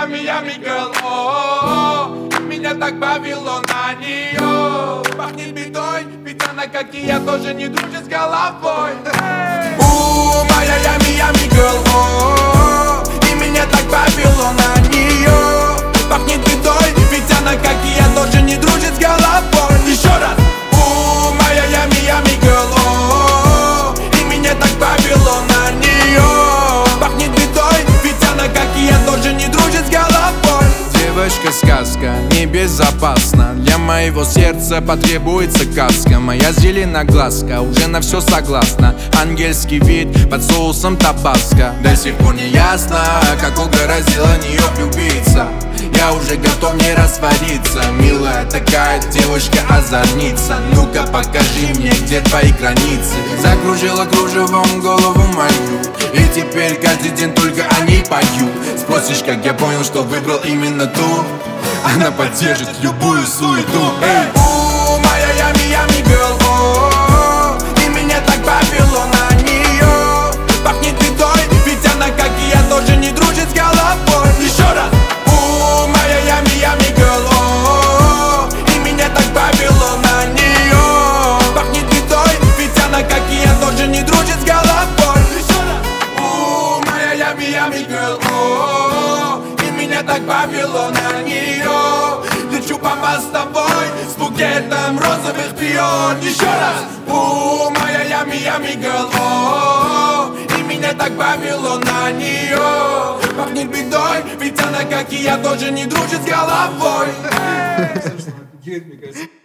ями, ями, girl, о, меня так повело на нее. Пахнет бедой, ведь она, как и я, тоже не дружит с головой. Моя ями, ями, girl, о, и меня так повело на нее. Пахнет бедой, ведь она, как и я, тоже не дружит с головой. Еще раз. Моя ями, ями, girl, о, и меня так повело на нее. Пахнет бедой, ведь она, как и я, тоже не дружит с головой. Девочка-сказка, небезопасна. Для моего сердца потребуется каска. Моя зеленоглазка уже на все согласна. Ангельский вид под соусом табаско. До сих пор не ясно, как угораздило нее влюбиться. Я уже готов не раствориться. Милая такая девушка-озорница. Ну-ка покажи мне, где твои границы. Закружила кружевом голову мою, и теперь каждый день только о ней пою. Спросишь, как я понял, что выбрал именно ту. Она поддержит любую суету. Моя ями, ями, girl, о, и меня так повело на нее. Пахнет бедой, ведь она, как и я, тоже не дружит с головой. Еще раз. Моя ями, ями, girl, о, и меня так повело на нее. Пахнет бедой, ведь она, как и я, тоже не дружит с головой. Еще раз. Моя ями, ями, girl, о, и меня так повело на нее. Лечу по мостовой с букетом розовых пион. Еще раз. Моя ями, ями, girl, о, и меня так повело на нее. Пахнет бедой, ведь она, как и я, тоже не дружит с головой.